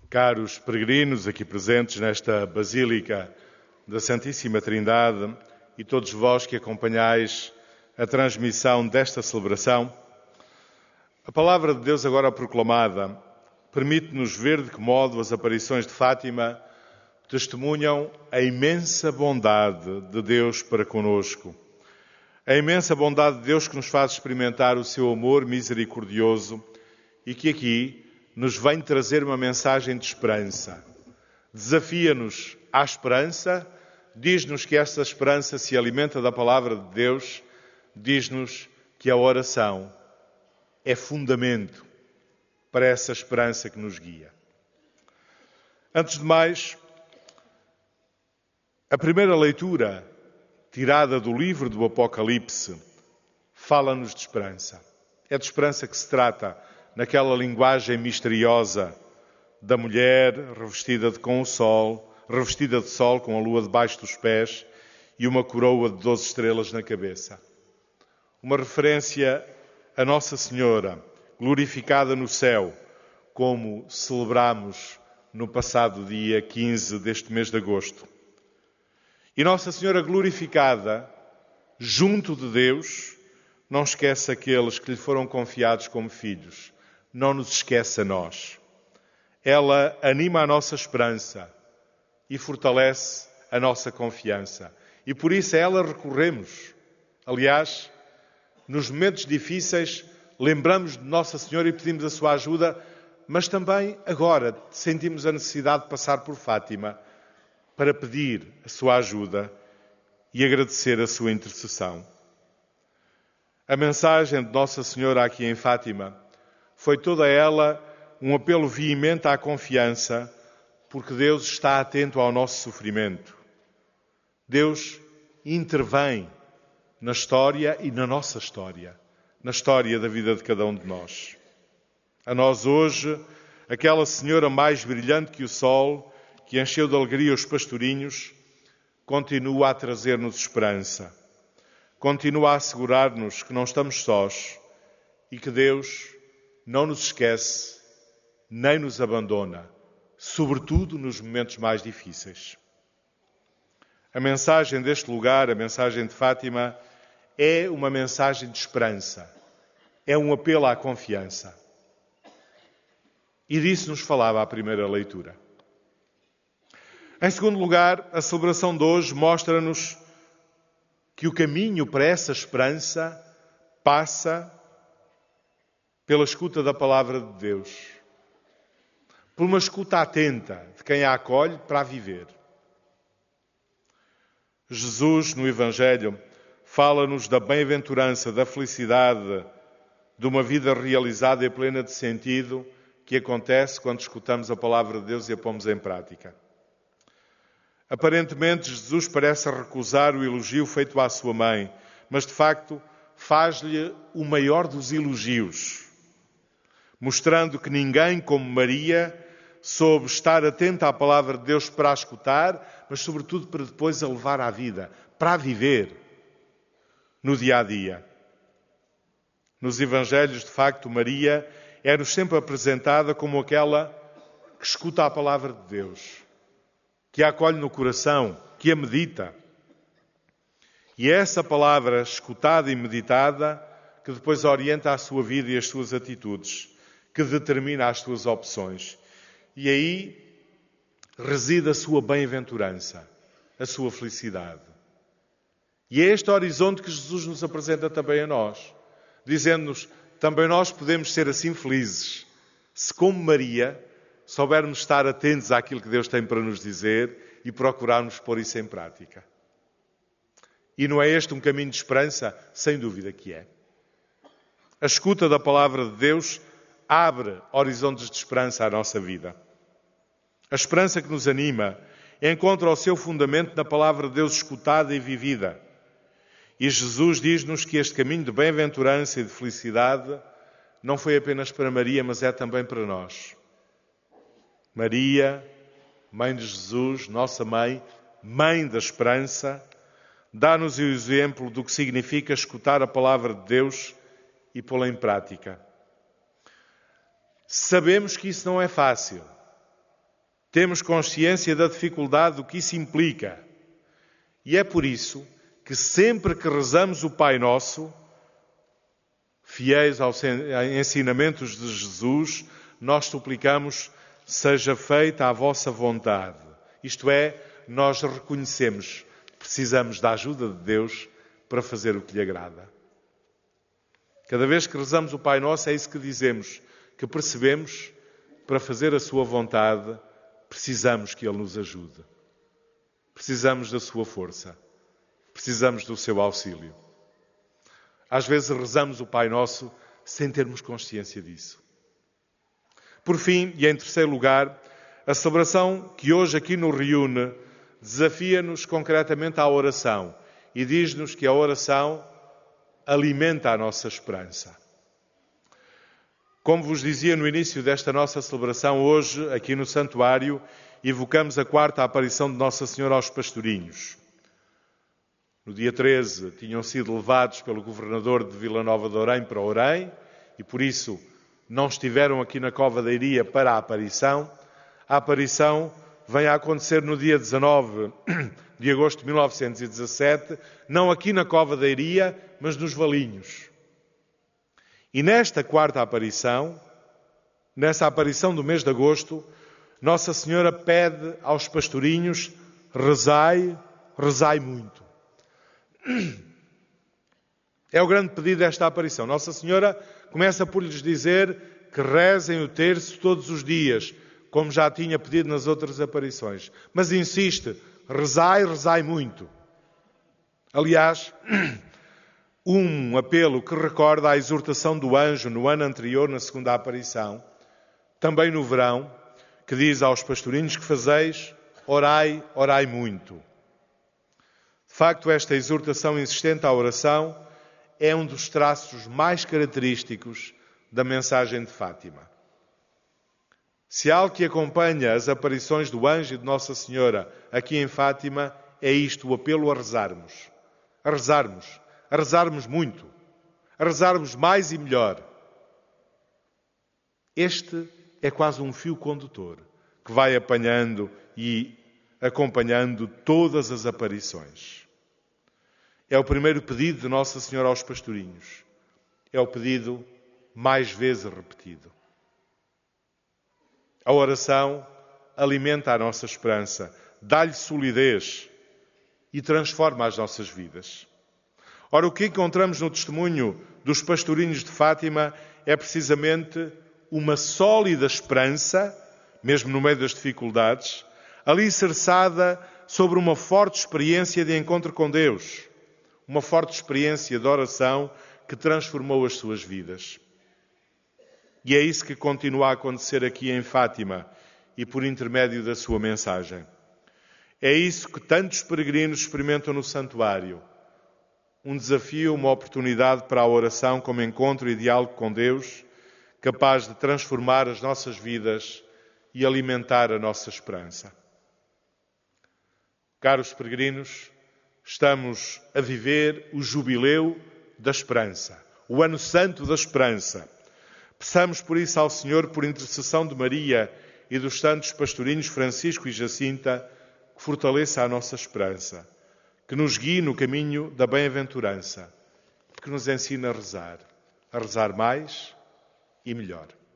Caros peregrinos aqui presentes nesta Basílica da Santíssima Trindade e todos vós que acompanhais a transmissão desta celebração, a palavra de Deus agora proclamada permite-nos ver de que modo as aparições de Fátima testemunham a imensa bondade de Deus para conosco. A imensa bondade de Deus que nos faz experimentar o seu amor misericordioso e que aqui nos vem trazer uma mensagem de esperança. Desafia-nos à esperança, diz-nos que esta esperança se alimenta da palavra de Deus, diz-nos que a oração é fundamento para essa esperança que nos guia. Antes de mais, a primeira leitura, tirada do livro do Apocalipse, fala-nos de esperança. É de esperança que se trata naquela linguagem misteriosa da mulher revestida de sol, com a lua debaixo dos pés e uma coroa de 12 estrelas na cabeça. Uma referência a Nossa Senhora, glorificada no céu, como celebramos no passado dia 15 deste mês de agosto. E Nossa Senhora glorificada, junto de Deus, não esquece aqueles que lhe foram confiados como filhos. Não nos esquece a nós. Ela anima a nossa esperança e fortalece a nossa confiança. E por isso a ela recorremos. Aliás, nos momentos difíceis, lembramos de Nossa Senhora e pedimos a sua ajuda, mas também agora sentimos a necessidade de passar por Fátima para pedir a sua ajuda e agradecer a sua intercessão. A mensagem de Nossa Senhora aqui em Fátima foi toda ela um apelo veemente à confiança, porque Deus está atento ao nosso sofrimento. Deus intervém na história e na nossa história, na história da vida de cada um de nós. A nós hoje, aquela Senhora mais brilhante que o sol, que encheu de alegria os pastorinhos, continua a trazer-nos esperança. Continua a assegurar-nos que não estamos sós e que Deus não nos esquece, nem nos abandona, sobretudo nos momentos mais difíceis. A mensagem deste lugar, a mensagem de Fátima, é uma mensagem de esperança. É um apelo à confiança. E disso nos falava a primeira leitura. Em segundo lugar, a celebração de hoje mostra-nos que o caminho para essa esperança passa pela escuta da palavra de Deus, por uma escuta atenta de quem a acolhe para a viver. Jesus, no Evangelho, fala-nos da bem-aventurança, da felicidade, de uma vida realizada e plena de sentido que acontece quando escutamos a palavra de Deus e a pomos em prática. Aparentemente, Jesus parece recusar o elogio feito à sua mãe, mas, de facto, faz-lhe o maior dos elogios, mostrando que ninguém como Maria soube estar atenta à palavra de Deus para a escutar, mas, sobretudo, para depois a levar à vida, para a viver no dia-a-dia. Nos Evangelhos, de facto, Maria é-nos sempre apresentada como aquela que escuta a palavra de Deus, que a acolhe no coração, que a medita. E é essa palavra escutada e meditada que depois orienta a sua vida e as suas atitudes, que determina as suas opções. E aí reside a sua bem-aventurança, a sua felicidade. E é este horizonte que Jesus nos apresenta também a nós, dizendo-nos, também nós podemos ser assim felizes, se como Maria soubermos estar atentos àquilo que Deus tem para nos dizer e procurarmos pôr isso em prática. E não é este um caminho de esperança? Sem dúvida que é. A escuta da palavra de Deus abre horizontes de esperança à nossa vida. A esperança que nos anima encontra o seu fundamento na palavra de Deus escutada e vivida. E Jesus diz-nos que este caminho de bem-aventurança e de felicidade não foi apenas para Maria, mas é também para nós. Maria, Mãe de Jesus, nossa Mãe, Mãe da Esperança, dá-nos o exemplo do que significa escutar a palavra de Deus e pô-la em prática. Sabemos que isso não é fácil. Temos consciência da dificuldade do que isso implica. E é por isso que sempre que rezamos o Pai Nosso, fiéis aos ensinamentos de Jesus, nós suplicamos: seja feita a vossa vontade. Isto é, nós reconhecemos que precisamos da ajuda de Deus para fazer o que lhe agrada. Cada vez que rezamos o Pai Nosso, é isso que dizemos, que percebemos, para fazer a sua vontade, precisamos que Ele nos ajude. Precisamos da sua força. Precisamos do seu auxílio. Às vezes rezamos o Pai Nosso sem termos consciência disso. Por fim, e em terceiro lugar, a celebração que hoje aqui nos reúne desafia-nos concretamente à oração e diz-nos que a oração alimenta a nossa esperança. Como vos dizia no início desta nossa celebração, hoje, aqui no Santuário, evocamos a quarta aparição de Nossa Senhora aos pastorinhos. No dia 13, tinham sido levados pelo governador de Vila Nova de Ourém para Ourém e, por isso, não estiveram aqui na Cova da Iria para a aparição. A aparição vem a acontecer no dia 19 de agosto de 1917, não aqui na Cova da Iria, mas nos Valinhos. E nesta quarta aparição, nessa aparição do mês de agosto, Nossa Senhora pede aos pastorinhos: rezai, rezai muito. É o grande pedido desta aparição. Nossa Senhora começa por lhes dizer que rezem o terço todos os dias, como já tinha pedido nas outras aparições. Mas insiste: rezai, rezai muito. Aliás, um apelo que recorda a exortação do anjo no ano anterior, na segunda aparição, também no verão, que diz aos pastorinhos que fazeis: orai, orai muito. De facto, esta exortação insistente à oração é um dos traços mais característicos da mensagem de Fátima. Se há algo que acompanha as aparições do anjo e de Nossa Senhora aqui em Fátima, é isto, o apelo a rezarmos. A rezarmos. A rezarmos muito. A rezarmos mais e melhor. Este é quase um fio condutor que vai apanhando e acompanhando todas as aparições. É o primeiro pedido de Nossa Senhora aos pastorinhos. É o pedido mais vezes repetido. A oração alimenta a nossa esperança, dá-lhe solidez e transforma as nossas vidas. Ora, o que encontramos no testemunho dos pastorinhos de Fátima é precisamente uma sólida esperança, mesmo no meio das dificuldades, alicerçada sobre uma forte experiência de encontro com Deus, uma forte experiência de oração que transformou as suas vidas. E é isso que continua a acontecer aqui em Fátima e por intermédio da sua mensagem. É isso que tantos peregrinos experimentam no santuário. Um desafio, uma oportunidade para a oração como encontro e diálogo com Deus, capaz de transformar as nossas vidas e alimentar a nossa esperança. Caros peregrinos, estamos a viver o jubileu da esperança, o ano santo da esperança. Peçamos por isso ao Senhor, por intercessão de Maria e dos santos pastorinhos Francisco e Jacinta, que fortaleça a nossa esperança, que nos guie no caminho da bem-aventurança, que nos ensine a rezar mais e melhor.